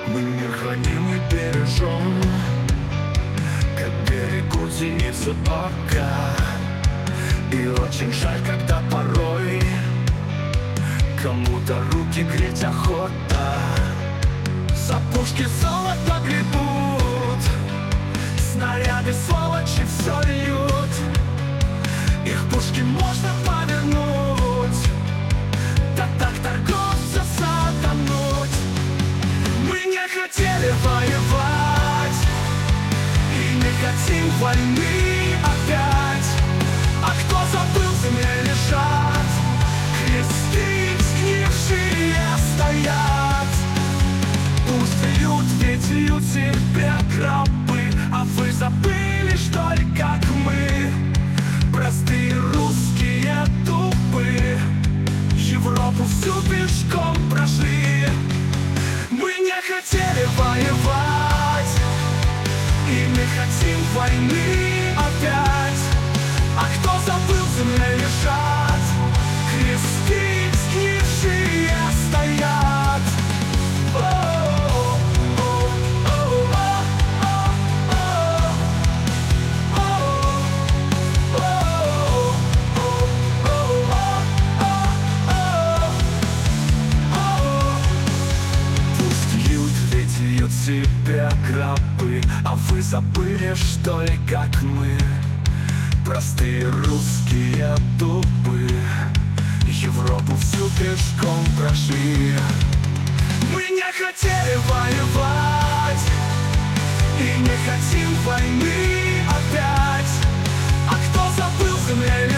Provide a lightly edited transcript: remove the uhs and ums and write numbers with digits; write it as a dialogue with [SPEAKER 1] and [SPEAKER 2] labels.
[SPEAKER 1] Мы мир храним и бережем, как берегут зеницу ока. И очень жаль, когда порой кому-то руки греть охота. За пушки золото гребут, снаряды сволочи все льют. Их пушки можно повернуть, да так торговца сатануть. Мы не хотели воевать и не хотим войны опять. А кто забыл, в земле лежат кресты сгнившие стоят. Пусть льют, ведь льют себя гробы, а вы забыли, что ли, как мы, простые русские тупы, Европу всю пешком прошли. Мы не хотели воевать и не хотим войны опять. А кто забыл, в земле лежат кресты сгнившие стоят. Пусть льют, ведь льют себя гробы, а вы забыли, что ли, как мы, простые русские тупы, Европу всю пешком прошли. Мы не хотели воевать и не хотим войны опять. А кто забыл, в земле